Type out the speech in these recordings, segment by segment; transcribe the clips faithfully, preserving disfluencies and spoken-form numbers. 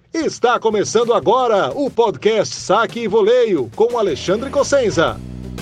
Está começando agora o podcast Saque e Voleio com Alexandre Cossenza.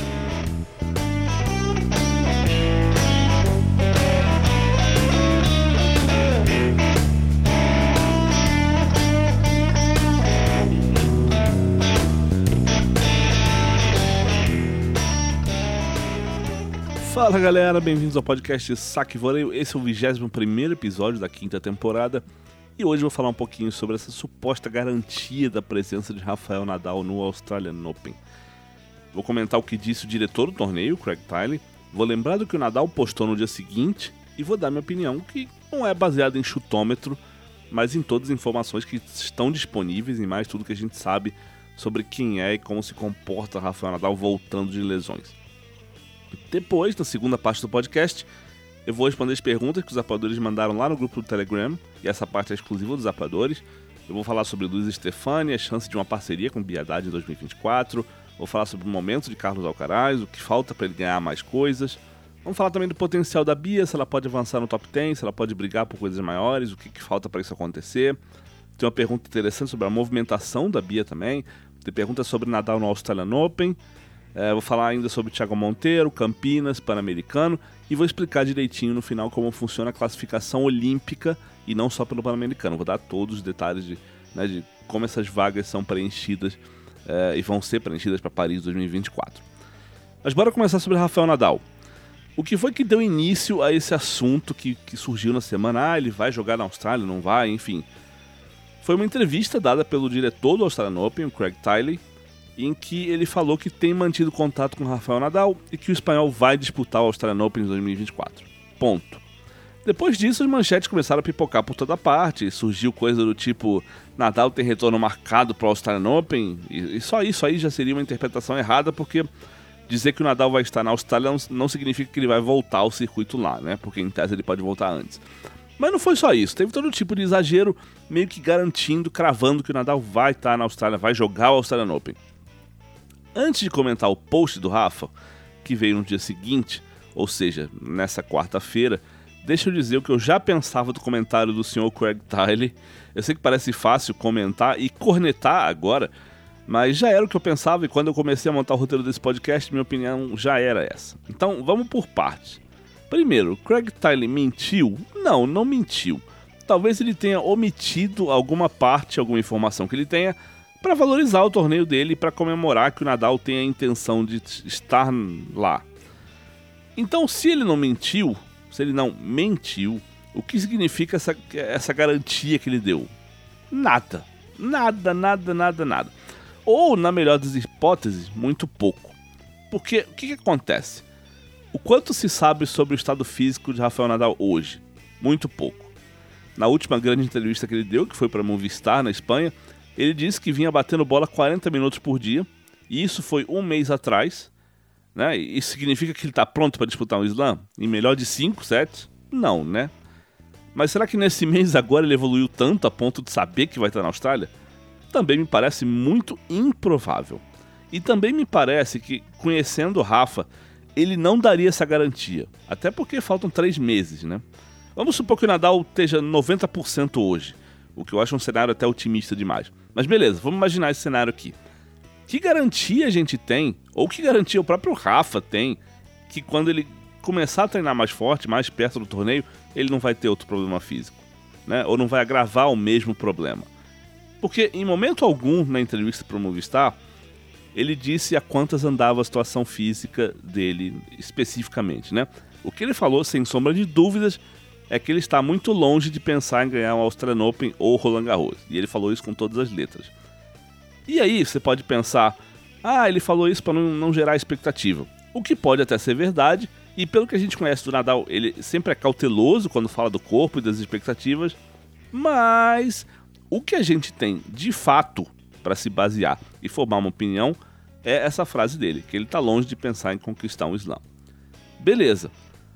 Fala galera, bem-vindos ao podcast Saque e Voleio. Esse é o vigésimo primeiro episódio da quinta temporada e hoje eu vou falar um pouquinho sobre essa suposta garantia da presença de Rafael Nadal no Australian Open. Vou comentar o que disse o diretor do torneio, Craig Tiley, vou lembrar do que o Nadal postou no dia seguinte e vou dar minha opinião, que não é baseada em chutômetro, mas em todas as informações que estão disponíveis e mais tudo que a gente sabe sobre quem é e como se comporta Rafael Nadal voltando de lesões. Depois, na segunda parte do podcast, eu vou responder as perguntas que os apoiadores mandaram lá no grupo do Telegram, e essa parte é exclusiva dos apoiadores. Eu vou falar sobre Luiz Stefani, a chance de uma parceria com o Biadad em dois mil e vinte e quatro, vou falar sobre o momento de Carlos Alcaraz, o que falta para ele ganhar mais coisas. Vamos falar também do potencial da Bia, se ela pode avançar no top dez, se ela pode brigar por coisas maiores, o que, que falta para isso acontecer. Tem uma pergunta interessante sobre a movimentação da Bia também, tem perguntas sobre Nadal no Australian Open. É, vou falar ainda sobre Thiago Monteiro, Campinas, Pan-Americano e vou explicar direitinho no final como funciona a classificação olímpica e não só pelo Pan-Americano. Vou dar todos os detalhes de, né, de como essas vagas são preenchidas é, e vão ser preenchidas para Paris dois mil e vinte e quatro. Mas bora começar sobre Rafael Nadal. O que foi que deu início a esse assunto que, que surgiu na semana? Ah, ele vai jogar na Austrália, não vai, enfim. Foi uma entrevista dada pelo diretor do Australian Open, o Craig Tiley, em que ele falou que tem mantido contato com o Rafael Nadal e que o espanhol vai disputar o Australian Open em dois mil e vinte e quatro. Ponto. Depois disso, as manchetes começaram a pipocar por toda parte, surgiu coisa do tipo Nadal tem retorno marcado para o Australian Open, e, e só isso aí já seria uma interpretação errada, porque dizer que o Nadal vai estar na Austrália não, não significa que ele vai voltar ao circuito lá, né? Porque em tese ele pode voltar antes. Mas não foi só isso, teve todo tipo de exagero, meio que garantindo, cravando que o Nadal vai estar na Austrália, vai jogar o Australian Open. Antes de comentar o post do Rafa, que veio no dia seguinte, ou seja, nessa quarta-feira, deixa eu dizer o que eu já pensava do comentário do senhor Craig Tiley. Eu sei que parece fácil comentar e cornetar agora, mas já era o que eu pensava e quando eu comecei a montar o roteiro desse podcast, minha opinião já era essa. Então, vamos por partes. Primeiro, Craig Tiley mentiu? Não, não mentiu. Talvez ele tenha omitido alguma parte, alguma informação que ele tenha, para valorizar o torneio dele e para comemorar que o Nadal tem a intenção de estar lá. Então, se ele não mentiu, se ele não mentiu, o que significa essa, essa garantia que ele deu? Nada. Nada, nada, nada, nada. Ou, na melhor das hipóteses, muito pouco. Porque o que, que acontece? O quanto se sabe sobre o estado físico de Rafael Nadal hoje? Muito pouco. Na última grande entrevista que ele deu, que foi para Movistar, na Espanha, ele disse que vinha batendo bola quarenta minutos por dia, e isso foi um mês atrás, né? Isso significa que ele está pronto para disputar um slam? Em melhor de cinco sets? Não, né? Mas será que nesse mês agora ele evoluiu tanto a ponto de saber que vai estar na Austrália? Também me parece muito improvável. E também me parece que, conhecendo o Rafa, ele não daria essa garantia. Até porque faltam três meses, né? Vamos supor que o Nadal esteja noventa por cento hoje, o que eu acho um cenário até otimista demais. Mas beleza, vamos imaginar esse cenário aqui. Que garantia a gente tem, ou que garantia o próprio Rafa tem, que quando ele começar a treinar mais forte, mais perto do torneio, ele não vai ter outro problema físico, né? Ou não vai agravar o mesmo problema. Porque em momento algum, na entrevista para o Movistar, ele disse a quantas andava a situação física dele especificamente, né? O que ele falou, sem sombra de dúvidas, é que ele está muito longe de pensar em ganhar o Australian Open ou o Roland Garros. E ele falou isso com todas as letras. E aí você pode pensar, ah, ele falou isso para não, não gerar expectativa. O que pode até ser verdade, e pelo que a gente conhece do Nadal, ele sempre é cauteloso quando fala do corpo e das expectativas, mas o que a gente tem de fato para se basear e formar uma opinião é essa frase dele, que ele está longe de pensar em conquistar um slam. Beleza.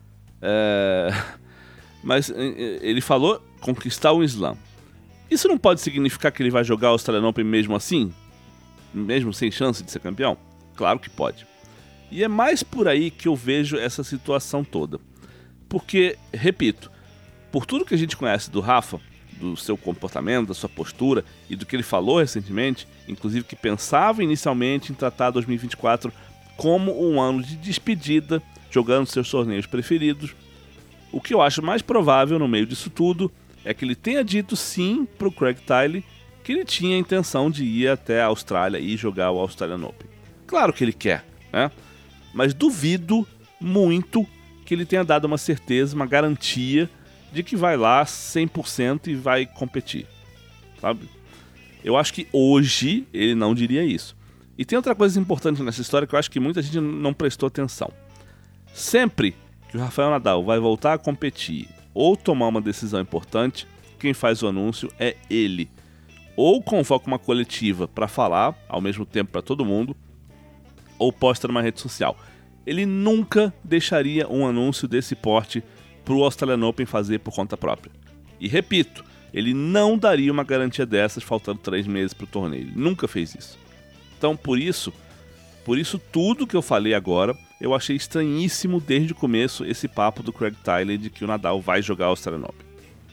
É... Mas ele falou conquistar um slam. Isso não pode significar que ele vai jogar o Australian Open mesmo assim? Mesmo sem chance de ser campeão? Claro que pode. E é mais por aí que eu vejo essa situação toda. Porque, repito, por tudo que a gente conhece do Rafa, do seu comportamento, da sua postura e do que ele falou recentemente, inclusive que pensava inicialmente em tratar dois mil e vinte e quatro como um ano de despedida, jogando seus torneios preferidos. O que eu acho mais provável no meio disso tudo é que ele tenha dito sim para o Craig Tiley que ele tinha a intenção de ir até a Austrália e jogar o Australian Open. Claro que ele quer, né? Mas duvido muito que ele tenha dado uma certeza, uma garantia de que vai lá cem por cento e vai competir, sabe? Eu acho que hoje ele não diria isso. E tem outra coisa importante nessa história que eu acho que muita gente não prestou atenção. Sempre que o Rafael Nadal vai voltar a competir ou tomar uma decisão importante, quem faz o anúncio é ele. Ou convoca uma coletiva para falar ao mesmo tempo para todo mundo, ou posta numa rede social. Ele nunca deixaria um anúncio desse porte para o Australian Open fazer por conta própria. E repito, ele não daria uma garantia dessas faltando três meses para o torneio. Ele nunca fez isso. Então, por isso, por isso tudo que eu falei agora, eu achei estranhíssimo desde o começo esse papo do Craig Tiley de que o Nadal vai jogar o Australian Open.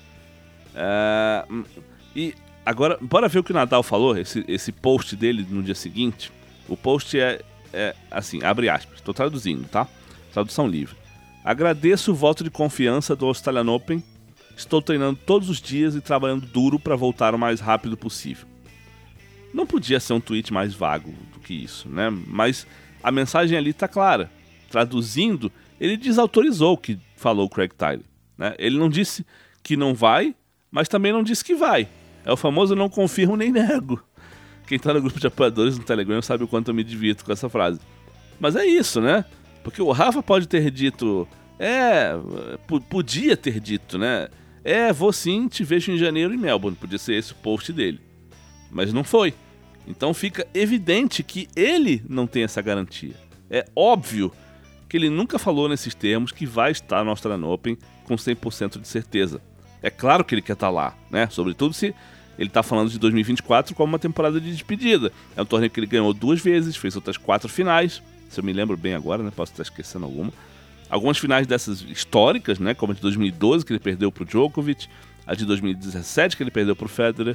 É... E agora, bora ver o que o Nadal falou, esse, esse post dele no dia seguinte. O post é, é assim, abre aspas, estou traduzindo, tá? Tradução livre. Agradeço o voto de confiança do Australian Open. Estou treinando todos os dias e trabalhando duro para voltar o mais rápido possível. Não podia ser um tweet mais vago do que isso, né? Mas a mensagem ali está clara. Traduzindo, ele desautorizou o que falou o Craig Tiley, né? Ele não disse que não vai, mas também não disse que vai. É o famoso não confirmo nem nego. Quem está no grupo de apoiadores no Telegram sabe o quanto eu me divirto com essa frase. Mas é isso, né? Porque o Rafa pode ter dito... É, p- podia ter dito, né? É, vou sim, te vejo em janeiro em Melbourne. Podia ser esse o post dele. Mas não foi. Então fica evidente que ele não tem essa garantia. É óbvio que ele nunca falou nesses termos que vai estar no Australian Open com cem por cento de certeza. É claro que ele quer estar lá, né? Sobretudo se ele está falando de dois mil e vinte e quatro como uma temporada de despedida. É um torneio que ele ganhou duas vezes, fez outras quatro finais. Se eu me lembro bem agora, né? Posso estar esquecendo alguma. Algumas finais dessas históricas, né? Como a de dois mil e doze, que ele perdeu para o Djokovic. A de dois mil e dezessete, que ele perdeu para o Federer.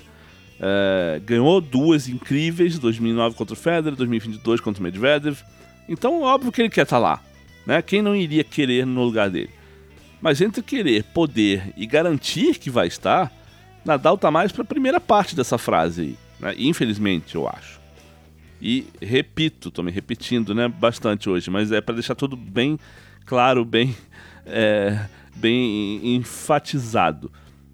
É, ganhou duas incríveis, dois mil e nove contra o Federer, dois mil e vinte e dois contra o Medvedev. Então, óbvio que ele quer estar lá, né? Quem não iria querer no lugar dele? Mas entre querer, poder e garantir que vai estar, Nadal tá mais para a primeira parte dessa frase aí, né? Infelizmente, eu acho. E repito, tô me repetindo, né, bastante hoje, mas é para deixar tudo bem claro, bem, é, bem enfatizado.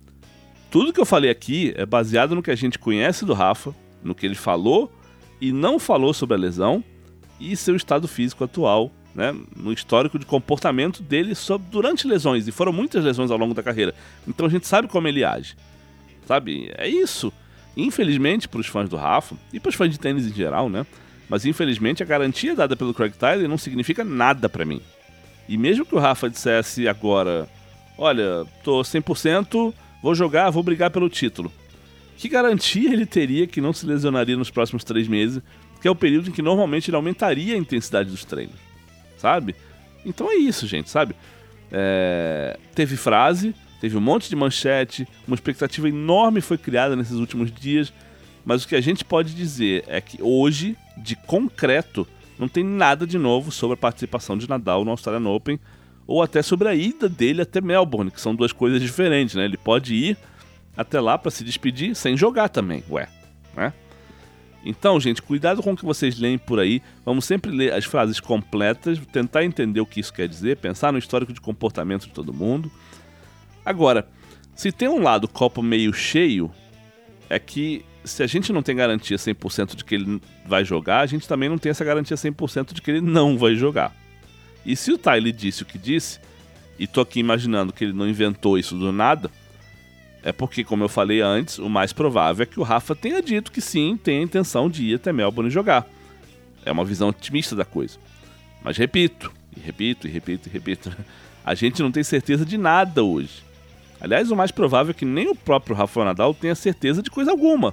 Tudo que eu falei aqui é baseado no que a gente conhece do Rafa, no que ele falou e não falou sobre a lesão e seu estado físico atual, né, no histórico de comportamento dele sobre, durante lesões, e foram muitas lesões ao longo da carreira. Então a gente sabe como ele age, sabe? É isso. Infelizmente para os fãs do Rafa e para os fãs de tênis em geral, né? Mas infelizmente a garantia dada pelo Craig Tiley não significa nada para mim. E mesmo que o Rafa dissesse agora, olha, tô cem por cento, vou jogar, vou brigar pelo título. Que garantia ele teria que não se lesionaria nos próximos três meses, que é o período em que normalmente ele aumentaria a intensidade dos treinos, sabe? Então é isso, gente, sabe? É... Teve frase, teve um monte de manchete, uma expectativa enorme foi criada nesses últimos dias, mas o que a gente pode dizer é que hoje, de concreto, não tem nada de novo sobre a participação de Nadal no Australian Open, ou até sobre a ida dele até Melbourne, que são duas coisas diferentes, né? Ele pode ir até lá para se despedir sem jogar também, ué, né? Então, gente, cuidado com o que vocês leem por aí. Vamos sempre ler as frases completas, tentar entender o que isso quer dizer, pensar no histórico de comportamento de todo mundo. Agora, se tem um lado copo meio cheio, é que se a gente não tem garantia cem por cento de que ele vai jogar, a gente também não tem essa garantia cem por cento de que ele não vai jogar. E se o Tiley disse o que disse, e tô aqui imaginando que ele não inventou isso do nada, é porque, como eu falei antes, o mais provável é que o Rafa tenha dito que sim, tem a intenção de ir até Melbourne jogar. É uma visão otimista da coisa. Mas repito, e repito, e repito, e repito, a gente não tem certeza de nada hoje. Aliás, o mais provável é que nem o próprio Rafael Nadal tenha certeza de coisa alguma.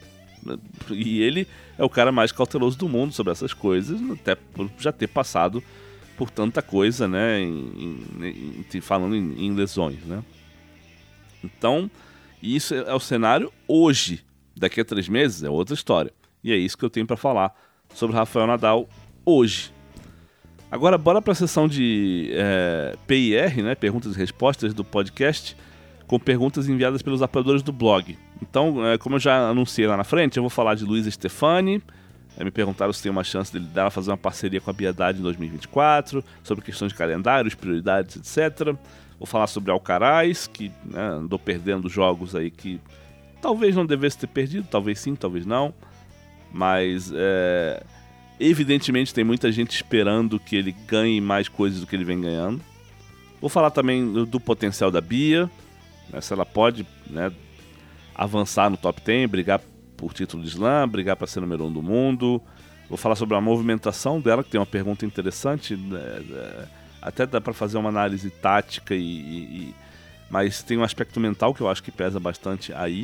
E ele é o cara mais cauteloso do mundo sobre essas coisas, até por já ter passado por tanta coisa, né, em, em, em, falando em, em lesões, né. Então, E isso é o cenário hoje. Daqui a três meses é outra história. E é isso que eu tenho para falar sobre Rafael Nadal hoje. Agora bora para a sessão de é, P I R, né, perguntas e respostas do podcast, com perguntas enviadas pelos apoiadores do blog. Então, é, como eu já anunciei lá na frente, eu vou falar de Luísa Stefani. É, me perguntaram se tem uma chance dele dela fazer uma parceria com a Biedade em dois mil e vinte e quatro, sobre questões de calendários, prioridades, etcétera. Vou falar sobre Alcaraz, que né, andou perdendo jogos aí que talvez não devesse ter perdido, talvez sim, talvez não. Mas, é, evidentemente, tem muita gente esperando que ele ganhe mais coisas do que ele vem ganhando. Vou falar também do, do potencial da Bia, né, se ela pode né, avançar no top dez, brigar por título de slam, brigar para ser número um do mundo. Vou falar sobre a movimentação dela, que tem uma pergunta interessante, né, até dá para fazer uma análise tática, e, e, mas tem um aspecto mental que eu acho que pesa bastante aí.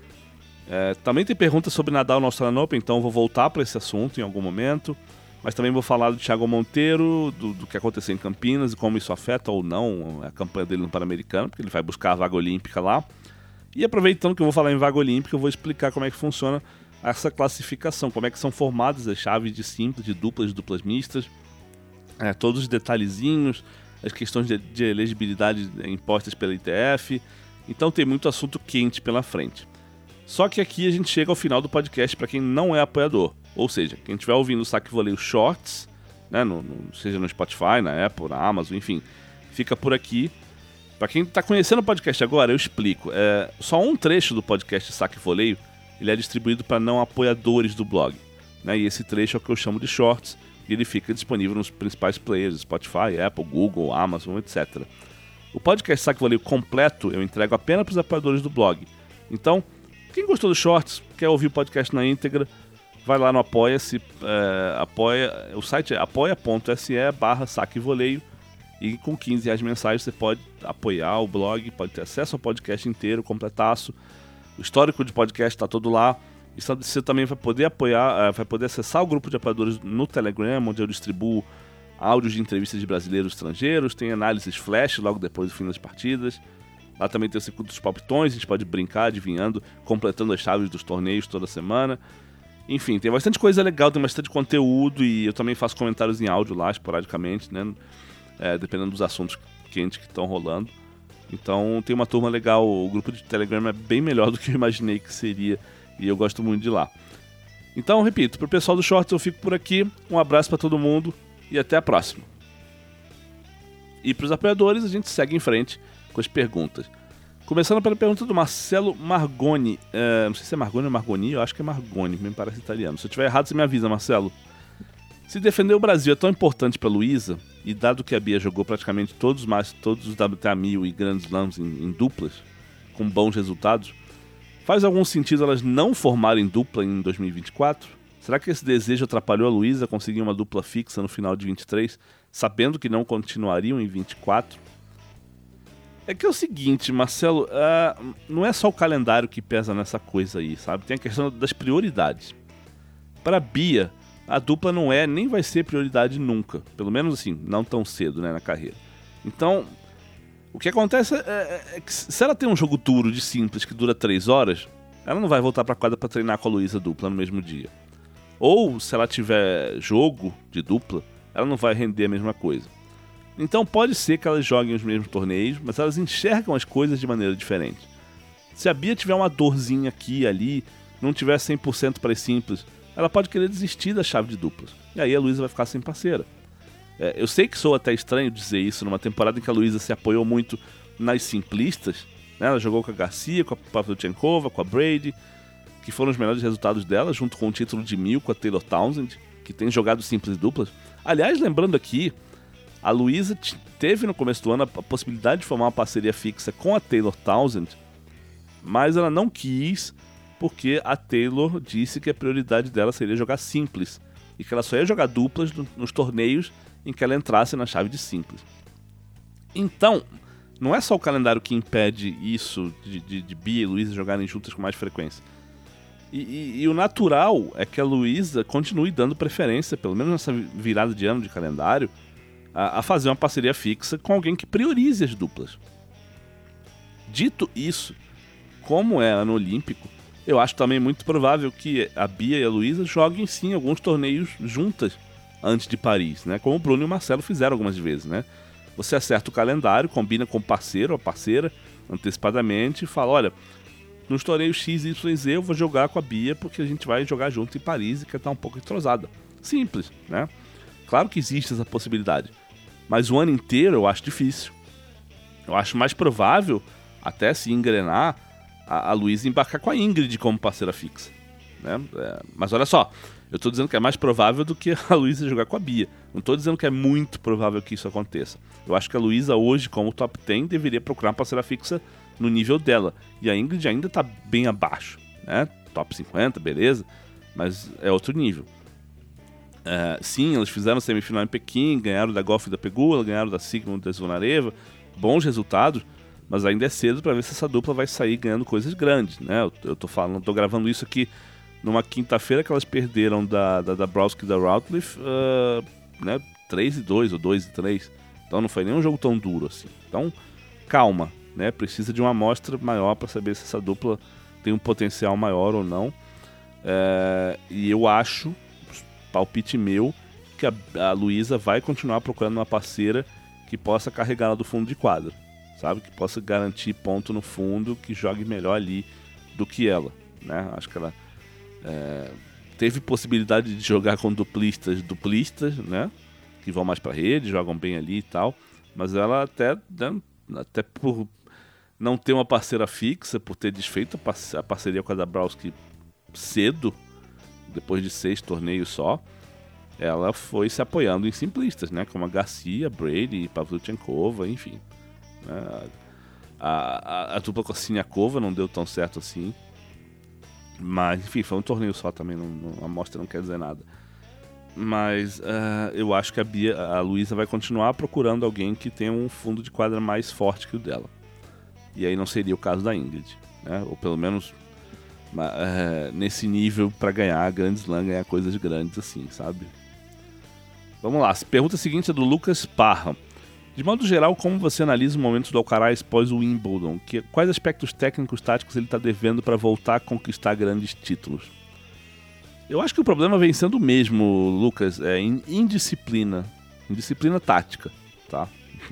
É, também tem perguntas sobre Nadal no Australian Open, então vou voltar para esse assunto em algum momento. Mas também vou falar do Thiago Monteiro, do, do que aconteceu em Campinas e como isso afeta ou não a campanha dele no Pan-Americano, porque ele vai buscar a vaga olímpica lá. E aproveitando que eu vou falar em vaga olímpica, eu vou explicar como é que funciona essa classificação, como é que são formadas as chaves de simples, de duplas, de duplas mistas, é, todos os detalhezinhos, as questões de, de elegibilidade impostas pela I T F. Então tem muito assunto quente pela frente. Só que aqui a gente chega ao final do podcast para quem não é apoiador. Ou seja, quem estiver ouvindo o Saque Voleio Shorts, né, no, no, seja no Spotify, na Apple, na Amazon, enfim, fica por aqui. Para quem está conhecendo o podcast agora, eu explico. É, só um trecho do podcast Saque Voleio ele é distribuído para não apoiadores do blog. Né, e esse trecho é o que eu chamo de Shorts, e ele fica disponível nos principais players, Spotify, Apple, Google, Amazon, etcétera. O podcast Saque Voleio completo eu entrego apenas para os apoiadores do blog. Então, quem gostou dos Shorts, quer ouvir o podcast na íntegra, vai lá no Apoia-se, é, apoia, o site é apoia.se barra saquevoleio, e com quinze reais mensais você pode apoiar o blog, pode ter acesso ao podcast inteiro, completaço. O histórico de podcast está todo lá. E você também vai poder apoiar, vai poder acessar o grupo de apoiadores no Telegram, onde eu distribuo áudios de entrevistas de brasileiros e estrangeiros, tem análises flash logo depois do fim das partidas. Lá também tem o circuito dos palpitões, a gente pode brincar adivinhando, completando as chaves dos torneios toda semana. Enfim, tem bastante coisa legal, tem bastante conteúdo, e eu também faço comentários em áudio lá, esporadicamente, né? É, dependendo dos assuntos quentes que estão rolando. Então tem uma turma legal, o grupo de Telegram é bem melhor do que eu imaginei que seria, e eu gosto muito de ir lá. Então, repito, pro pessoal do Shorts eu fico por aqui, um abraço para todo mundo e até a próxima. E pros apoiadores a gente segue em frente com as perguntas. Começando pela pergunta do Marcelo Margoni. É, não sei se é Margoni ou Margoni, eu acho que é Margoni, me parece italiano. Se eu estiver errado, você me avisa, Marcelo. Se defender o Brasil é tão importante para Luísa, e dado que a Bia jogou praticamente todos, mais, todos os W T A mil e Grand Slams em, em duplas, com bons resultados, faz algum sentido elas não formarem dupla em dois mil e vinte e quatro? Será que esse desejo atrapalhou a Luísa a conseguir uma dupla fixa no final de vinte e três, sabendo que não continuariam em vinte e quatro? É que é o seguinte, Marcelo, uh, não é só o calendário que pesa nessa coisa aí, sabe? Tem a questão das prioridades. Para a Bia, a dupla não é, nem vai ser prioridade nunca. Pelo menos assim, não tão cedo, né, na carreira. Então, o que acontece é, é que se ela tem um jogo duro de simples que dura três horas, ela não vai voltar para quadra para treinar com a Luísa dupla no mesmo dia. Ou, se ela tiver jogo de dupla, ela não vai render a mesma coisa. Então pode ser que elas joguem os mesmos torneios, mas elas enxergam as coisas de maneira diferente. Se a Bia tiver uma dorzinha aqui e ali, não tiver cem por cento para as simples, ela pode querer desistir da chave de duplas. E aí a Luísa vai ficar sem parceira. É, eu sei que soa até estranho dizer isso numa temporada em que a Luísa se apoiou muito nas simplistas. Né? Ela jogou com a Garcia, com a Pavlyuchenkova, com a Brady, que foram os melhores resultados dela, junto com o título de mil com a Taylor Townsend, que tem jogado simples e duplas. Aliás, lembrando aqui, a Luísa teve no começo do ano a possibilidade de formar uma parceria fixa com a Taylor Townsend, mas ela não quis, porque a Taylor disse que a prioridade dela seria jogar simples, e que ela só ia jogar duplas nos torneios em que ela entrasse na chave de simples. Então, não é só o calendário que impede isso de, de, de Bia e Luísa jogarem juntas com mais frequência. E, e, e o natural é que a Luísa continue dando preferência, pelo menos nessa virada de ano de calendário, a fazer uma parceria fixa com alguém que priorize as duplas. Dito isso, como é ano olímpico, eu acho também muito provável que a Bia e a Luísa joguem sim alguns torneios juntas antes de Paris, né? Como o Bruno e o Marcelo fizeram algumas vezes, né? Você acerta o calendário, combina com o parceiro ou a parceira antecipadamente e fala, olha, nos torneios X, Y, Z eu vou jogar com a Bia porque a gente vai jogar junto em Paris e quer estar um pouco entrosada. Simples, né? Claro que existe essa possibilidade, mas o ano inteiro eu acho difícil. Eu acho mais provável, até se engrenar, a, a Luísa embarcar com a Ingrid como parceira fixa, né? É, mas olha só, eu estou dizendo que é mais provável do que a Luísa jogar com a Bia. Não estou dizendo que é muito provável que isso aconteça. Eu acho que a Luísa hoje, como top dez, deveria procurar uma parceira fixa no nível dela. E a Ingrid ainda está bem abaixo, né? top cinquenta, beleza, mas é outro nível. É, sim, elas fizeram semifinal em Pequim, ganharam da Golf da Pegula, ganharam da Sigmund da Zvonareva, bons resultados, mas ainda é cedo para ver se essa dupla vai sair ganhando coisas grandes, né? Eu, eu tô falando, tô gravando isso aqui numa quinta-feira que elas perderam da, da, da Dabrowski e da Routliffe, uh, né? três e dois ou dois e três. Então não foi nem um jogo tão duro assim. Então, calma, né? Precisa de uma amostra maior para saber se essa dupla tem um potencial maior ou não. É, e eu acho, palpite meu, que a, a Luísa vai continuar procurando uma parceira que possa carregá-la do fundo de quadra, sabe? Que possa garantir ponto no fundo, que jogue melhor ali do que ela, né? Acho que ela é, teve possibilidade de jogar com duplistas, duplistas, né? Que vão mais pra rede, jogam bem ali e tal, mas ela até, né, até por não ter uma parceira fixa, por ter desfeito a parceria com a Dabrowski cedo, depois de seis torneios só, ela foi se apoiando em simplistas, né? Como a Garcia, Brady, Pavlyuchenkova, enfim. Né? A, a, a dupla com a Siniakova não deu tão certo assim. Mas, enfim, foi um torneio só também, não, não, a amostra não quer dizer nada. Mas uh, eu acho que a, Bia, a Luísa vai continuar procurando alguém que tenha um fundo de quadra mais forte que o dela. E aí não seria o caso da Ingrid, né? Ou pelo menos uh, nesse nível para ganhar Grand Slam, ganhar coisas grandes assim, sabe? Vamos lá, a pergunta seguinte é do Lucas Parra. De modo geral, como você analisa o momento do Alcaraz pós o Wimbledon? Que, quais aspectos técnicos, táticos ele está devendo para voltar a conquistar grandes títulos? Eu acho que o problema vem sendo o mesmo, Lucas, é indisciplina, indisciplina tática, tá?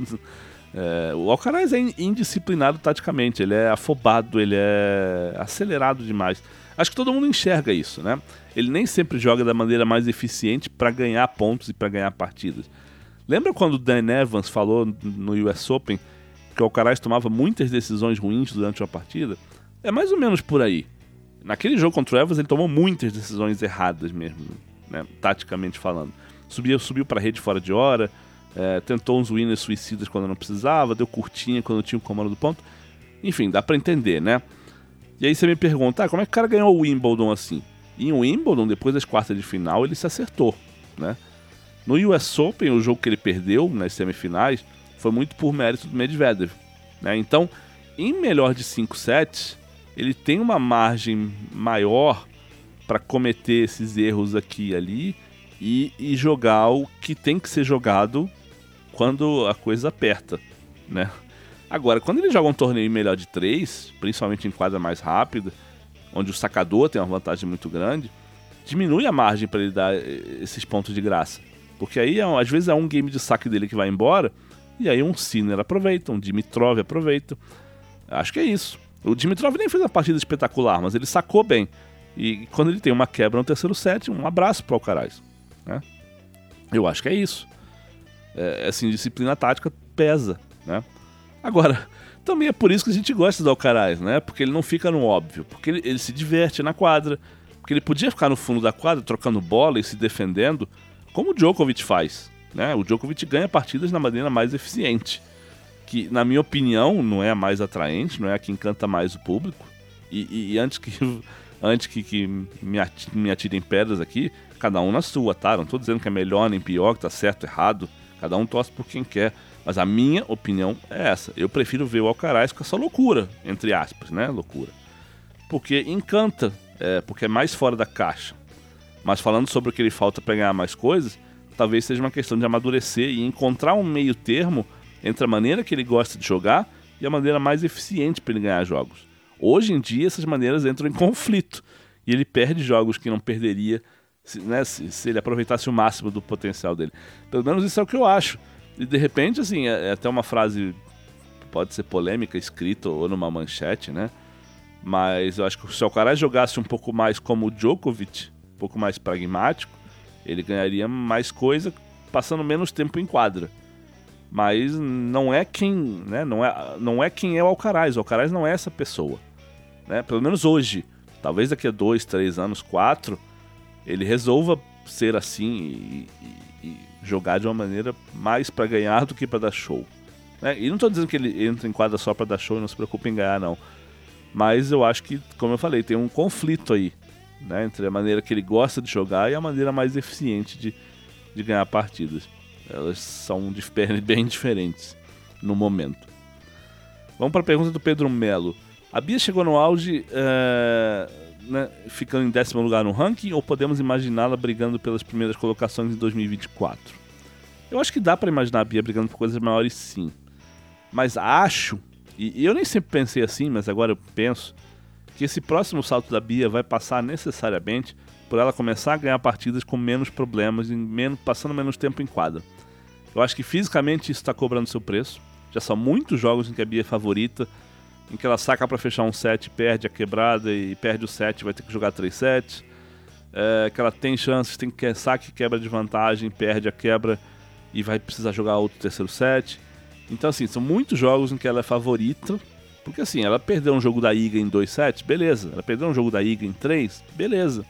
É, o Alcaraz é indisciplinado taticamente, ele é afobado, ele é acelerado demais. Acho que todo mundo enxerga isso, né? Ele nem sempre joga da maneira mais eficiente para ganhar pontos e para ganhar partidas. Lembra quando o Dan Evans falou no U S Open que o Alcaraz tomava muitas decisões ruins durante uma partida? É mais ou menos por aí. Naquele jogo contra o Evans ele tomou muitas decisões erradas mesmo, né? Taticamente falando. Subiu, subiu para a rede fora de hora, é, tentou uns winners suicidas quando não precisava, deu curtinha quando tinha o comando do ponto. Enfim, dá para entender, né? E aí você me pergunta, ah, como é que o cara ganhou o Wimbledon assim? E em Wimbledon, depois das quartas de final, ele se acertou, né? No U S Open, o jogo que ele perdeu nas semifinais foi muito por mérito do Medvedev, né? Então, em melhor de cinco sets, ele tem uma margem maior para cometer esses erros aqui e ali e, e jogar o que tem que ser jogado quando a coisa aperta, né? Agora, quando ele joga um torneio melhor de três, principalmente em quadra mais rápida, onde o sacador tem uma vantagem muito grande, diminui a margem para ele dar esses pontos de graça. Porque aí, às vezes, é um game de saque dele que vai embora, e aí um Sinner aproveita, um Dimitrov aproveita. Acho que é isso. O Dimitrov nem fez uma partida espetacular, mas ele sacou bem. E quando ele tem uma quebra no terceiro set, um abraço para o Alcaraz, né? Eu acho que é isso. É, assim, disciplina tática pesa, né? Agora, também é por isso que a gente gosta do Alcaraz, né? Porque ele não fica no óbvio, porque ele, ele se diverte na quadra, porque ele podia ficar no fundo da quadra trocando bola e se defendendo, como o Djokovic faz, né? O Djokovic ganha partidas na maneira mais eficiente, que, na minha opinião, não é a mais atraente, não é a que encanta mais o público. E, e, e antes que, antes que, que me, ati, me atirem pedras aqui, cada um na sua, tá? Não tô dizendo que é melhor nem pior, que tá certo, errado. Cada um torce por quem quer. Mas a minha opinião é essa. Eu prefiro ver o Alcaraz com essa loucura, entre aspas, né? Loucura. Porque encanta, é, porque é mais fora da caixa. Mas falando sobre o que ele falta para ganhar mais coisas, talvez seja uma questão de amadurecer e encontrar um meio termo entre a maneira que ele gosta de jogar e a maneira mais eficiente para ele ganhar jogos. Hoje em dia, essas maneiras entram em conflito. E ele perde jogos que não perderia se, né, se, se ele aproveitasse o máximo do potencial dele. Pelo menos isso é o que eu acho. E de repente, assim, é, é até uma frase, pode ser polêmica, escrita ou numa manchete, né? Mas eu acho que se o Alcaraz jogasse um pouco mais como o Djokovic, um pouco mais pragmático, ele ganharia mais coisa passando menos tempo em quadra. Mas não é quem, né, não é, não é quem é o Alcaraz. O Alcaraz não é essa pessoa, né? Pelo menos hoje. Talvez daqui a dois, três anos, quatro, ele resolva ser assim e, e, e jogar de uma maneira mais para ganhar do que para dar show, né? E não estou dizendo que ele entra em quadra só para dar show e não se preocupa em ganhar, não. Mas eu acho que, como eu falei, tem um conflito aí, né, entre a maneira que ele gosta de jogar e a maneira mais eficiente de, de ganhar partidas. Elas são bem diferentes no momento. Vamos para a pergunta do Pedro Melo. A Bia chegou no auge, é, né, ficando em décimo lugar no ranking, ou podemos imaginá-la brigando pelas primeiras colocações em dois mil e vinte e quatro? Eu acho que dá para imaginar a Bia brigando por coisas maiores, sim. Mas acho, e, e eu nem sempre pensei assim, mas agora eu penso, que esse próximo salto da Bia vai passar necessariamente por ela começar a ganhar partidas com menos problemas, e menos, passando menos tempo em quadra. Eu acho que fisicamente isso está cobrando seu preço. Já são muitos jogos em que a Bia é favorita, em que ela saca para fechar um set, perde a quebrada e perde o set, vai ter que jogar três sets. É, que ela tem chances, tem que saque, quebra de vantagem, perde a quebra e vai precisar jogar outro terceiro set. Então assim, são muitos jogos em que ela é favorita. Porque assim, ela perdeu um jogo da Iga em dois sets, beleza. Ela perdeu um jogo da Iga em três, beleza.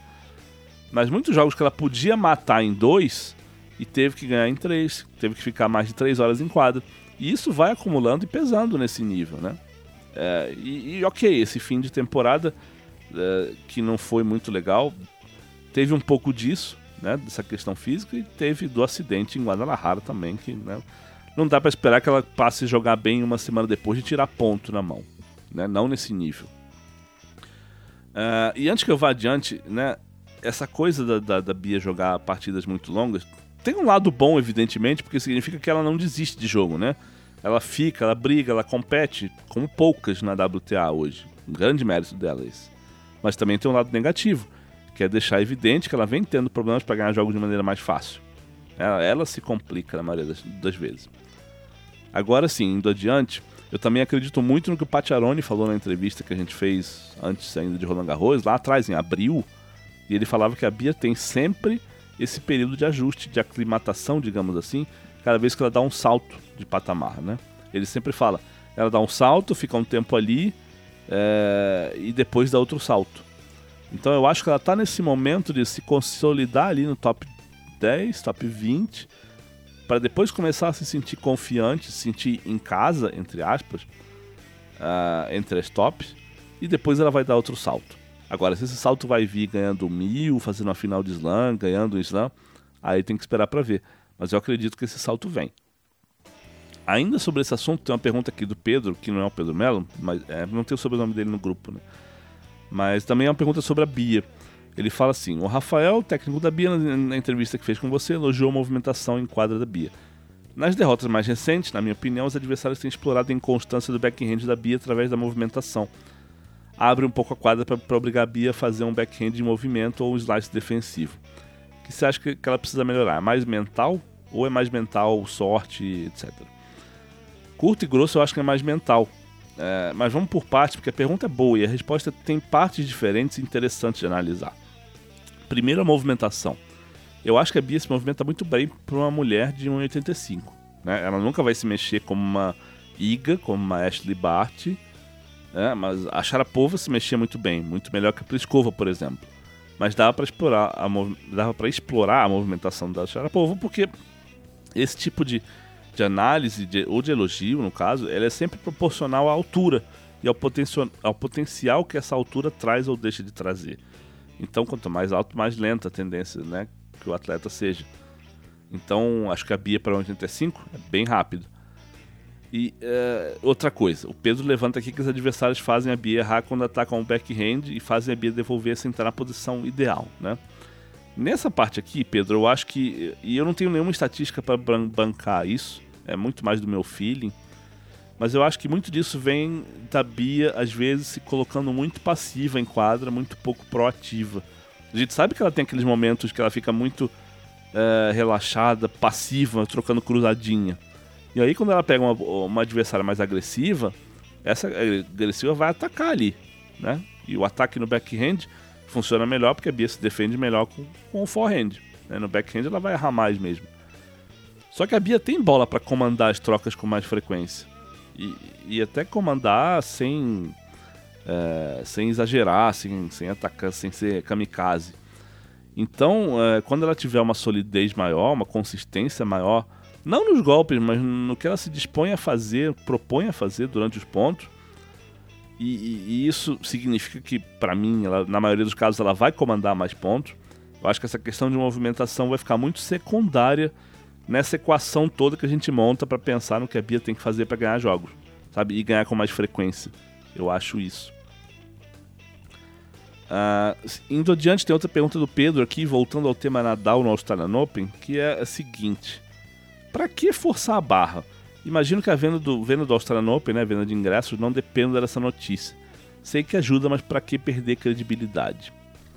Mas muitos jogos que ela podia matar em dois e teve que ganhar em três, teve que ficar mais de três horas em quadra. E isso vai acumulando e pesando nesse nível, né? É, e, e ok, esse fim de temporada, é, que não foi muito legal, teve um pouco disso, né? Dessa questão física, e teve do acidente em Guadalajara também, que, né, não dá pra esperar que ela passe a jogar bem uma semana depois de tirar ponto na mão, né? Não nesse nível. Uh, e antes que eu vá adiante, né, essa coisa da, da, da Bia jogar partidas muito longas tem um lado bom, evidentemente, porque significa que ela não desiste de jogo, né? Ela fica, ela briga, ela compete como poucas na W T A hoje. Um grande mérito dela esse. Mas também tem um lado negativo, que é deixar evidente que ela vem tendo problemas para ganhar jogos de maneira mais fácil. Ela, ela se complica na maioria das, das vezes. Agora sim, indo adiante, eu também acredito muito no que o Pacciaroni falou na entrevista que a gente fez antes ainda de Roland Garros, lá atrás, em abril, e ele falava que a Bia tem sempre esse período de ajuste, de aclimatação, digamos assim, cada vez que ela dá um salto de patamar, né? Ele sempre fala, ela dá um salto, fica um tempo ali, é, e depois dá outro salto. Então eu acho que ela está nesse momento de se consolidar ali no top dez, top vinte, para depois começar a se sentir confiante, se sentir em casa, entre aspas, uh, entre as tops, e depois ela vai dar outro salto. Agora, se esse salto vai vir ganhando mil, fazendo uma final de slam, ganhando um slam, aí tem que esperar para ver. Mas eu acredito que esse salto vem. Ainda sobre esse assunto, tem uma pergunta aqui do Pedro, que não é o Pedro Melo, mas é, não tem o sobrenome dele no grupo, né? Mas também é uma pergunta sobre a Bia. Ele fala assim, o Rafael, técnico da Bia, na, na entrevista que fez com você, elogiou a movimentação em quadra da Bia. Nas derrotas mais recentes, na minha opinião, os adversários têm explorado a inconstância do backhand da Bia através da movimentação. Abre um pouco a quadra para obrigar a Bia a fazer um backhand de movimento ou um slice defensivo. O que você acha que, que ela precisa melhorar? É mais mental ou é mais mental, sorte, etcétera? Curto e grosso eu acho que é mais mental. É, mas vamos por partes, porque a pergunta é boa e a resposta tem partes diferentes e interessantes de analisar. Primeiro, a movimentação. Eu acho que a Bia se movimenta muito bem para uma mulher de um metro e oitenta e cinco. Né? Ela nunca vai se mexer como uma Iga, como uma Ashley Barty. Né? Mas a Sharapova se mexia muito bem, muito melhor que a Pliskova, por exemplo. Mas dava para explorar, a mov... dava para explorar a movimentação da Sharapova, porque esse tipo de, de análise, de, ou de elogio, no caso, ela é sempre proporcional à altura e ao, potencial, ao potencial que essa altura traz ou deixa de trazer. Então, quanto mais alto, mais lenta a tendência, né, que o atleta seja. Então, acho que a Bia para oitenta e cinco é bem rápido. E é, outra coisa, o Pedro levanta aqui que os adversários fazem a Bia errar quando atacam o backhand e fazem a Bia devolver sem entrar na posição ideal, né? Nessa parte aqui, Pedro, eu acho que, e eu não tenho nenhuma estatística para bancar isso, é muito mais do meu feeling, Mas eu acho que muito disso vem da Bia, às vezes, se colocando muito passiva em quadra, muito pouco proativa. A gente sabe que ela tem aqueles momentos que ela fica muito é, relaxada, passiva, trocando cruzadinha. E aí quando ela pega uma, uma adversária mais agressiva, essa agressiva vai atacar ali, né? E o ataque no backhand funciona melhor porque a Bia se defende melhor com, com o forehand, né? No backhand ela vai errar mais mesmo. Só que a Bia tem bola para comandar as trocas com mais frequência. E, e até comandar sem, é, sem exagerar, sem, sem atacar, sem ser kamikaze. Então, é, quando ela tiver uma solidez maior, uma consistência maior, não nos golpes, mas no que ela se dispõe a fazer, propõe a fazer durante os pontos, e, e, e isso significa que, para mim, ela, na maioria dos casos, ela vai comandar mais pontos. Eu acho que essa questão de movimentação vai ficar muito secundária nessa equação toda que a gente monta para pensar no que a Bia tem que fazer para ganhar jogos, sabe? E ganhar com mais frequência. Eu acho isso. Uh, indo adiante, tem outra pergunta do Pedro aqui, voltando ao tema Nadal no Australian Open, que é a seguinte: para que forçar a barra? Imagino que a venda do, venda do Australian Open, né, a venda de ingressos, não dependa dessa notícia. Sei que ajuda, mas para que perder credibilidade?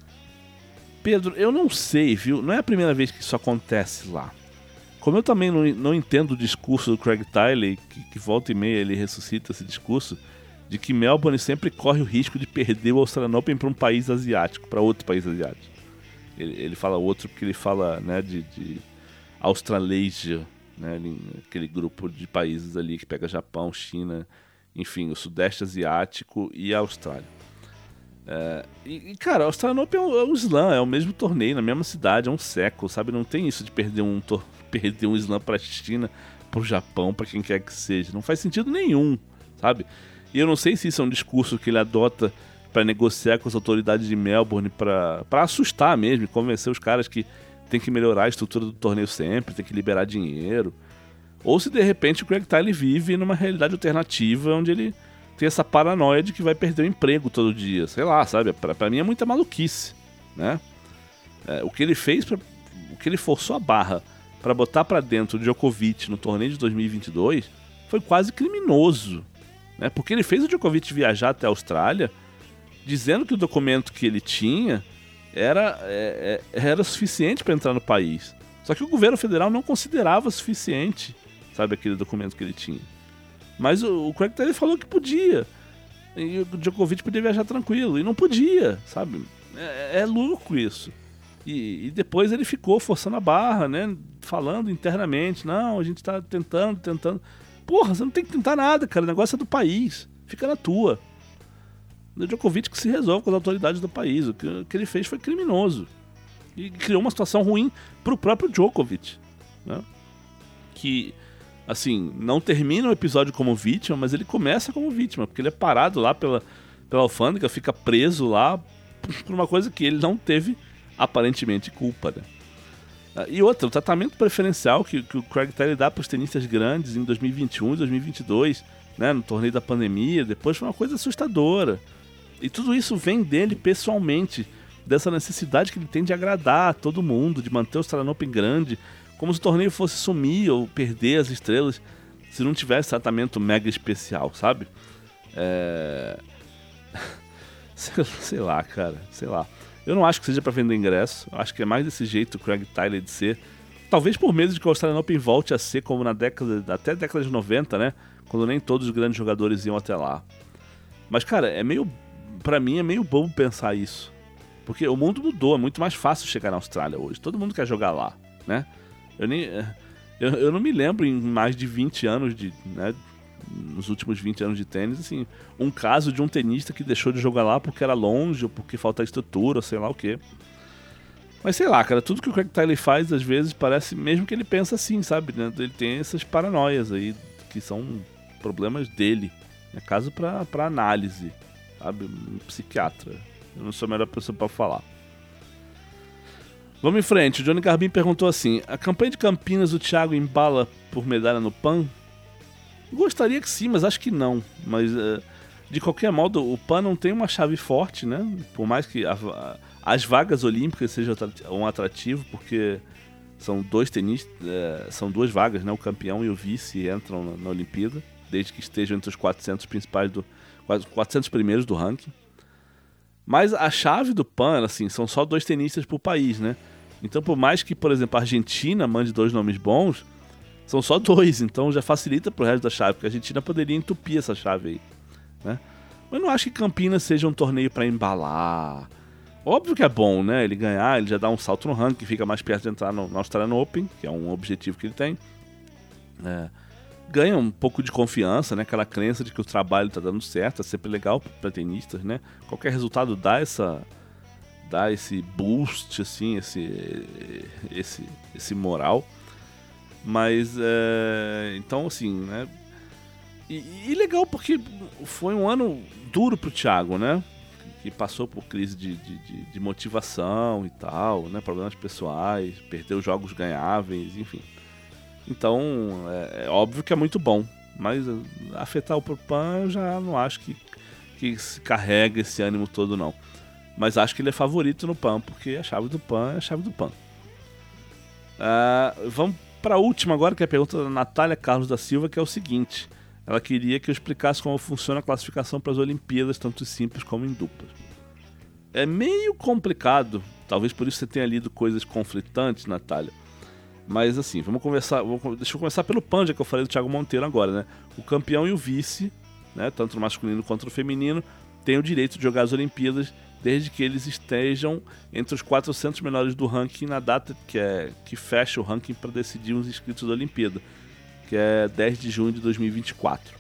Pedro, eu não sei, viu? Não é a primeira vez que isso acontece lá. Como eu também não, não entendo o discurso do Craig Tiley, que, que volta e meia ele ressuscita esse discurso, de que Melbourne sempre corre o risco de perder o Australian Open para um país asiático, para outro país asiático. Ele, ele fala outro porque ele fala, né, de, de Australasia, né, aquele grupo de países ali que pega Japão, China, enfim, o Sudeste Asiático e a Austrália. É, e, e, cara, o Australian Open é um, é um slam, é o mesmo torneio, na mesma cidade, é um século, sabe? Não tem isso de perder um, tor- perder um slam pra China, pro Japão, pra quem quer que seja. Não faz sentido nenhum, sabe? E eu não sei se isso é um discurso que ele adota pra negociar com as autoridades de Melbourne, pra, pra assustar mesmo, convencer os caras que tem que melhorar a estrutura do torneio sempre, tem que liberar dinheiro. Ou se de repente o Craig Tiley vive numa realidade alternativa onde ele tem essa paranoia de que vai perder o emprego todo dia. Sei lá, sabe? Pra, pra mim é muita maluquice, né? É, o que ele fez, pra, o que ele forçou a barra pra botar pra dentro o Djokovic no torneio de dois mil e vinte e dois foi quase criminoso, né? Porque ele fez o Djokovic viajar até a Austrália dizendo que o documento que ele tinha era, é, era suficiente para entrar no país. Só que o governo federal não considerava suficiente, sabe, aquele documento que ele tinha. Mas o, o Craig Tiley falou que podia. E o Djokovic podia viajar tranquilo. E não podia, sabe? É, é louco isso. E, e depois ele ficou forçando a barra, né? Falando internamente. Não, a gente tá tentando, tentando. Porra, você não tem que tentar nada, cara. O negócio é do país. Fica na tua. O Djokovic que se resolve com as autoridades do país. O que, o que ele fez foi criminoso. E criou uma situação ruim pro próprio Djokovic, né? Que, assim, não termina o episódio como vítima, mas ele começa como vítima, porque ele é parado lá pela, pela alfândega, fica preso lá por uma coisa que ele não teve, aparentemente, culpa, né? E outra, o tratamento preferencial que, que o Craig Tiley dá para os tenistas grandes em dois mil e vinte e um e dois mil e vinte e dois, né, no torneio da pandemia, depois foi uma coisa assustadora. E tudo isso vem dele pessoalmente, dessa necessidade que ele tem de agradar todo mundo, de manter o Australian Open grande, como se o torneio fosse sumir ou perder as estrelas se não tivesse tratamento mega especial, sabe? É... sei lá, cara, sei lá. Eu não acho que seja pra vender ingresso, eu acho que é mais desse jeito o Craig Tiley de ser. Talvez por medo de que o Australian Open volte a ser como na década, até a década de noventa, né? Quando nem todos os grandes jogadores iam até lá. Mas, cara, é meio... pra mim é meio bobo pensar isso. Porque o mundo mudou, é muito mais fácil chegar na Austrália hoje. Todo mundo quer jogar lá, né? Eu, nem, eu, eu não me lembro em mais de vinte anos, de, né, nos últimos vinte anos de tênis, assim, um caso de um tenista que deixou de jogar lá porque era longe, ou porque falta estrutura, ou sei lá o quê. Mas sei lá, cara, tudo que o Craig Tiley faz, às vezes, parece mesmo que ele pensa assim, sabe? Né? Ele tem essas paranoias aí, que são problemas dele. É caso pra, pra análise, sabe? Um psiquiatra. Eu não sou a melhor pessoa pra falar. Vamos em frente. O Johnny Garbin perguntou assim: a campanha de Campinas do Thiago embala por medalha no P A N? Gostaria que sim, mas acho que não. Mas, uh, de qualquer modo, o P A N não tem uma chave forte, né? Por mais que a, a, as vagas olímpicas sejam um atrativo, porque são dois tenistas, uh, são duas vagas, né? O campeão e o vice entram na, na Olimpíada. desde que estejam entre os quatrocentos principais do quatrocentos primeiros do ranking. Mas a chave do Pan, assim, são só dois tenistas por país, né? Então, por mais que, por exemplo, a Argentina mande dois nomes bons, são só dois, então já facilita pro resto da chave, porque a Argentina poderia entupir essa chave aí, né? Mas não acho que Campinas seja um torneio para embalar. Óbvio que é bom, né? Ele ganhar, ele já dá um salto no ranking, fica mais perto de entrar no, no Australian Open, que é um objetivo que ele tem. É, ganha um pouco de confiança, né? Aquela crença de que o trabalho tá dando certo, é sempre legal para tenistas, né? Qualquer resultado dá essa, dá esse boost, assim, esse, esse, esse moral. Mas, é, então, assim, né? E, e legal porque foi um ano duro pro Thiago, né? Que passou por crise de, de, de, de motivação e tal, né? Problemas pessoais, perdeu jogos ganháveis, enfim. Então, é, é óbvio que é muito bom, mas afetar o Pan eu já não acho que, que se carrega esse ânimo todo, não. Mas acho que ele é favorito no Pan, porque a chave do Pan é a chave do Pan. Uh, vamos para a última agora, que é a pergunta da Natália Carlos da Silva, que é o seguinte: ela queria que eu explicasse como funciona a classificação para as Olimpíadas, tanto em simples como em duplas. É meio complicado, talvez por isso você tenha lido coisas conflitantes, Natália. Mas assim, vamos conversar, vamos, deixa eu começar pelo Pan, já que eu falei do Thiago Monteiro agora, né? O campeão e o vice, né, tanto no masculino quanto no feminino, têm o direito de jogar as Olimpíadas, desde que eles estejam entre os quatrocentos melhores do ranking na data que, é, que fecha o ranking para decidir os inscritos da Olimpíada, que é dez de junho de dois mil e vinte e quatro.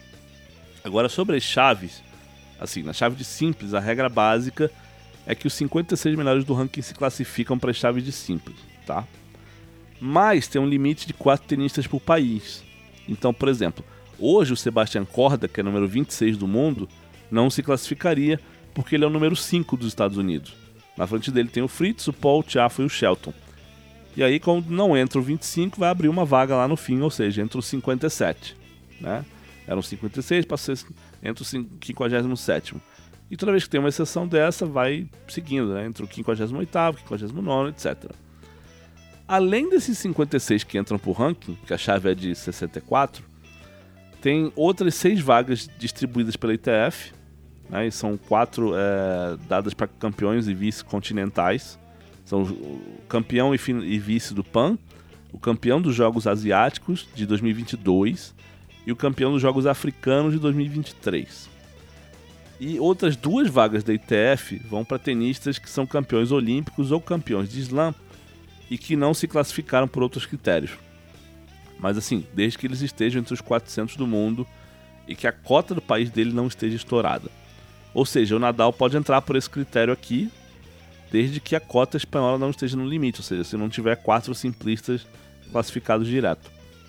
Agora, sobre as chaves, assim, na chave de simples, a regra básica é que os cinquenta e seis melhores do ranking se classificam para as chaves de simples, tá? Mas tem um limite de quatro tenistas por país. Então, por exemplo, hoje o Sebastian Korda, que é o número vinte e seis do mundo, não se classificaria porque ele é o número cinco dos Estados Unidos. Na frente dele tem o Fritz, o Paul, o Tiafoe e o Shelton. E aí, quando não entra o vinte e cinco, vai abrir uma vaga lá no fim, ou seja, entra o cinquenta e sete. Né? Eram cinquenta e seis, passou entre o cinquagésimo sétimo. E toda vez que tem uma exceção dessa, vai seguindo, né? Entre o quinquagésimo oitavo, quinquagésimo nono, etcétera. Além desses cinquenta e seis que entram por ranking, que a chave é de sessenta e quatro, tem outras seis vagas distribuídas pela I T F, né? E são quatro é, dadas para campeões e vice-continentais. São o campeão e vice do Pan, o campeão dos Jogos Asiáticos de dois mil e vinte e dois e o campeão dos Jogos Africanos de dois mil e vinte e três. E outras duas vagas da I T F vão para tenistas que são campeões olímpicos ou campeões de slam e que não se classificaram por outros critérios. Mas assim, desde que eles estejam entre os quatrocentos do mundo e que a cota do país dele não esteja estourada. Ou seja, o Nadal pode entrar por esse critério aqui, desde que a cota espanhola não esteja no limite, ou seja, se não tiver quatro simplistas classificados direto.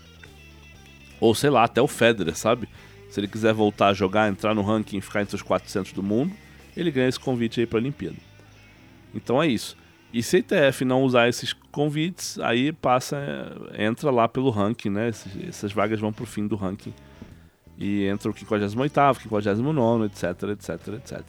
Ou sei lá, até o Federer, sabe? Se ele quiser voltar a jogar, entrar no ranking e ficar entre os quatrocentos do mundo, ele ganha esse convite aí para a Olimpíada. Então é isso. E se a I T F não usar esses convites, aí passa, entra lá pelo ranking, né? Essas vagas vão pro fim do ranking. E entra o quinquagésimo oitavo, quinquagésimo nono, etc, etc, etcétera.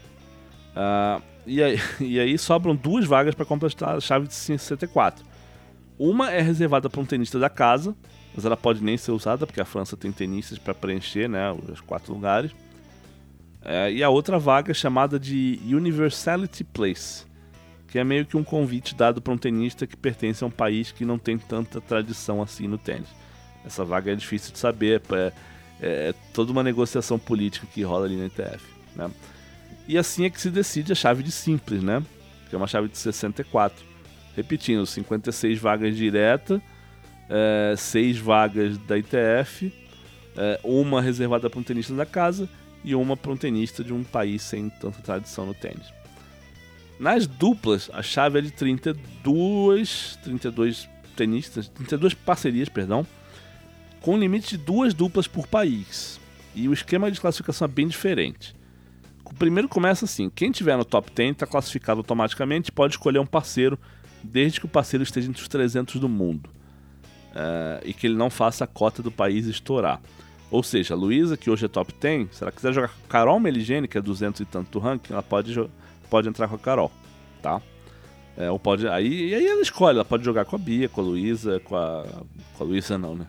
Uh, e, aí, e aí sobram duas vagas para completar a chave de sessenta e quatro. Uma é reservada para um tenista da casa, mas ela pode nem ser usada, porque a França tem tenistas para preencher, né, os quatro lugares. Uh, e a outra vaga é chamada de Universality Place, que é meio que um convite dado para um tenista que pertence a um país que não tem tanta tradição assim no tênis. Essa vaga é difícil de saber, é, é toda uma negociação política que rola ali na I T F, né? E assim é que se decide a chave de simples, né? Que é uma chave de sessenta e quatro. Repetindo, cinquenta e seis vagas direta, é, seis vagas da I T F, é, uma reservada para um tenista da casa e uma para um tenista de um país sem tanta tradição no tênis. Nas duplas, a chave é de trinta e dois, trinta e dois tenistas, trinta e duas parcerias, perdão, com um limite de duas duplas por país. E o esquema de classificação é bem diferente. O primeiro começa assim: quem tiver no top dez está classificado automaticamente e pode escolher um parceiro, desde que o parceiro esteja entre os trezentos do mundo. Uh, e que ele não faça a cota do país estourar. Ou seja, a Luísa, que hoje é top dez, se ela quiser jogar com Carol Meligeni, que é duzentos e tanto do ranking, ela pode jogar. Pode entrar com a Carol, tá? É, ou pode, aí, aí ela escolhe, ela pode jogar com a Bia, com a Luísa, com a... Com a Luísa não, né?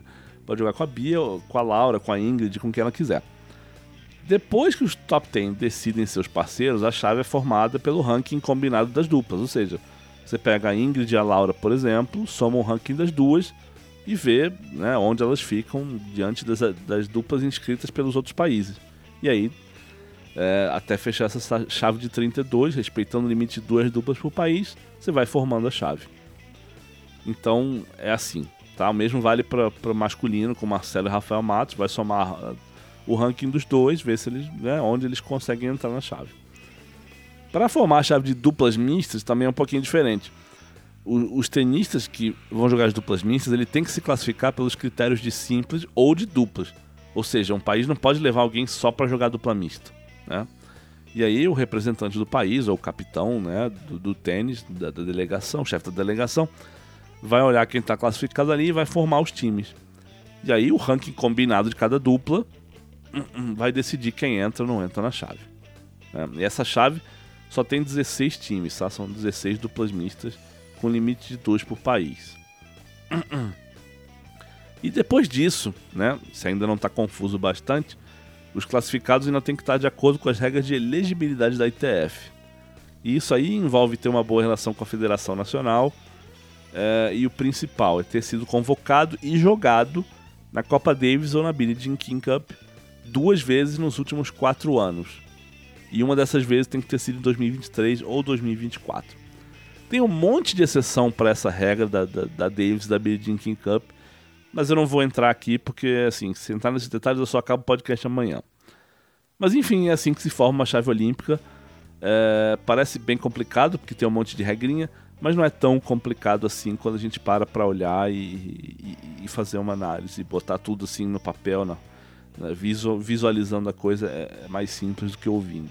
Pode jogar com a Bia, com a Laura, com a Ingrid, com quem ela quiser. Depois que os top dez decidem seus parceiros, a chave é formada pelo ranking combinado das duplas. Ou seja, você pega a Ingrid e a Laura, por exemplo, soma o ranking das duas e vê, né, onde elas ficam diante das, das duplas inscritas pelos outros países. E aí, é, até fechar essa chave de trinta e dois, respeitando o limite de duas duplas por país, você vai formando a chave. Então, é assim. Tá? O mesmo vale para o masculino, com Marcelo e Rafael Matos, vai somar uh, o ranking dos dois, ver se eles, né, onde eles conseguem entrar na chave. Para formar a chave de duplas mistas também é um pouquinho diferente. O, os tenistas que vão jogar as duplas mistas, ele tem que se classificar pelos critérios de simples ou de duplas. Ou seja, um país não pode levar alguém só para jogar dupla mista, né? E aí o representante do país, ou o capitão, né, do, do tênis, da, da delegação, chefe da delegação, vai olhar quem está classificado ali e vai formar os times. E aí o ranking combinado de cada dupla vai decidir quem entra ou não entra na chave. E essa chave só tem dezesseis times, tá? São dezesseis duplas mistas com limite de dois por país. E depois disso, né, se ainda não está confuso bastante, os classificados ainda têm que estar de acordo com as regras de elegibilidade da I T F. E isso aí envolve ter uma boa relação com a Federação Nacional, é, e o principal é ter sido convocado e jogado na Copa Davis ou na Billie Jean King Cup duas vezes nos últimos quatro anos. E uma dessas vezes tem que ter sido em dois mil e vinte e três ou dois mil e vinte e quatro. Tem um monte de exceção para essa regra da, da, da Davis e da Billie Jean King Cup, mas eu não vou entrar aqui porque, assim, se entrar nesses detalhes eu só acabo o podcast amanhã. Mas enfim, é assim que se forma uma chave olímpica. É, parece bem complicado porque tem um monte de regrinha, mas não é tão complicado assim quando a gente para para olhar e, e, e fazer uma análise, botar tudo assim no papel, na, na visual, visualizando a coisa é mais simples do que ouvindo.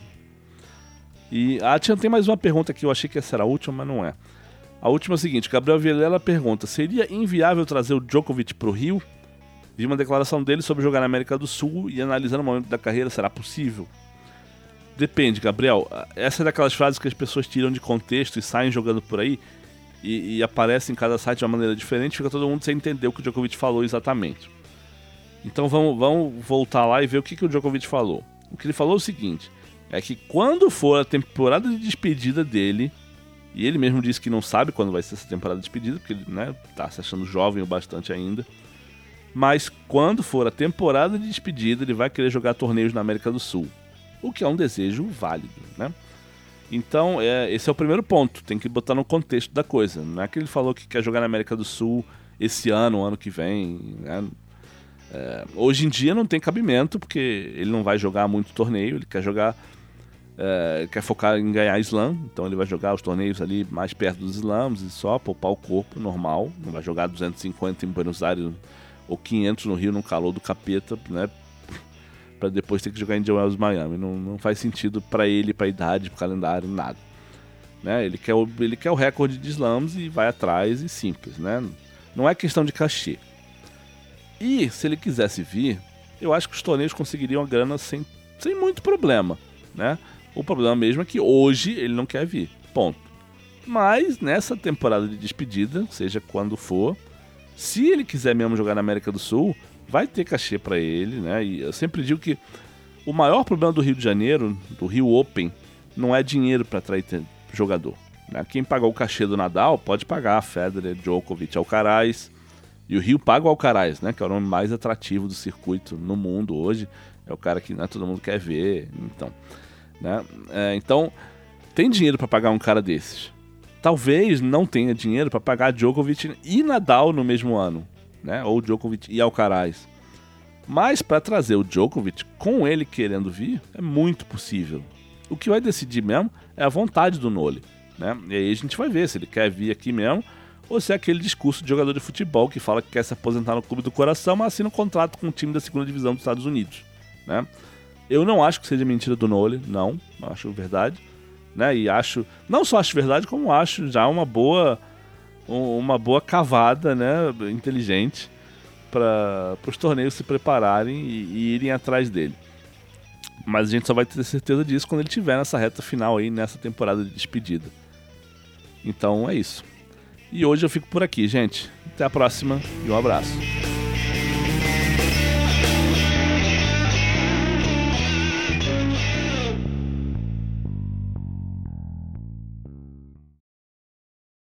E ah, tinha, tem mais uma pergunta aqui, eu achei que essa era a última, mas não é. A última é a seguinte, Gabriel Vilela pergunta: seria inviável trazer o Djokovic pro Rio? Vi uma declaração dele sobre jogar na América do Sul e analisando o momento da carreira, será possível? Depende, Gabriel. Essa é daquelas frases que as pessoas tiram de contexto e saem jogando por aí e, e aparecem em cada site de uma maneira diferente, fica todo mundo sem entender o que o Djokovic falou exatamente. Então vamos, vamos voltar lá e ver o que, que o Djokovic falou. O que ele falou é o seguinte, é que quando for a temporada de despedida dele, e ele mesmo disse que não sabe quando vai ser essa temporada de despedida, porque ele, né, tá se achando jovem o bastante ainda, mas quando for a temporada de despedida, ele vai querer jogar torneios na América do Sul. O que é um desejo válido, né? Então, é, esse é o primeiro ponto. Tem que botar no contexto da coisa. Não é que ele falou que quer jogar na América do Sul esse ano, ano que vem, né? É, hoje em dia não tem cabimento, porque ele não vai jogar muito torneio. Ele quer jogar... É, ele quer focar em ganhar slam. Então ele vai jogar os torneios ali mais perto dos slams e só poupar o corpo normal. Não vai jogar duzentos e cinquenta em Buenos Aires ou quinhentos no Rio, no calor do capeta, né? Pra depois ter que jogar em Indian Wells, Miami. Não, não faz sentido pra ele, pra idade, pro calendário, nada. Né? Ele, quer o, ele quer o recorde de slams e vai atrás e simples, né? Não é questão de cachê. E se ele quisesse vir, eu acho que os torneios conseguiriam a grana sem, sem muito problema, né? O problema mesmo é que hoje ele não quer vir, ponto. Mas nessa temporada de despedida, seja quando for, se ele quiser mesmo jogar na América do Sul, vai ter cachê pra ele, né? E eu sempre digo que o maior problema do Rio de Janeiro, do Rio Open, não é dinheiro pra atrair jogador, né? Quem paga o cachê do Nadal pode pagar Federer, Djokovic, Alcaraz. E o Rio paga o Alcaraz, né? Que é o nome mais atrativo do circuito no mundo hoje. É o cara que, né, todo mundo quer ver. Então, né? É, então tem dinheiro pra pagar um cara desses. Talvez não tenha dinheiro pra pagar Djokovic e Nadal no mesmo ano, né? Ou Djokovic e Alcaraz. Mas para trazer o Djokovic, com ele querendo vir, é muito possível. O que vai decidir mesmo é a vontade do Nole, né? E aí a gente vai ver se ele quer vir aqui mesmo, ou se é aquele discurso de jogador de futebol que fala que quer se aposentar no clube do coração, mas assina um contrato com um time da segunda divisão dos Estados Unidos, né? Eu não acho que seja mentira do Nole, não, acho verdade, né? E acho, não só acho verdade, como acho já uma boa... uma boa cavada, né, inteligente, para os torneios se prepararem e, e irem atrás dele. Mas a gente só vai ter certeza disso quando ele estiver nessa reta final aí, nessa temporada de despedida. Então é isso. E hoje eu fico por aqui, gente. Até a próxima e um abraço.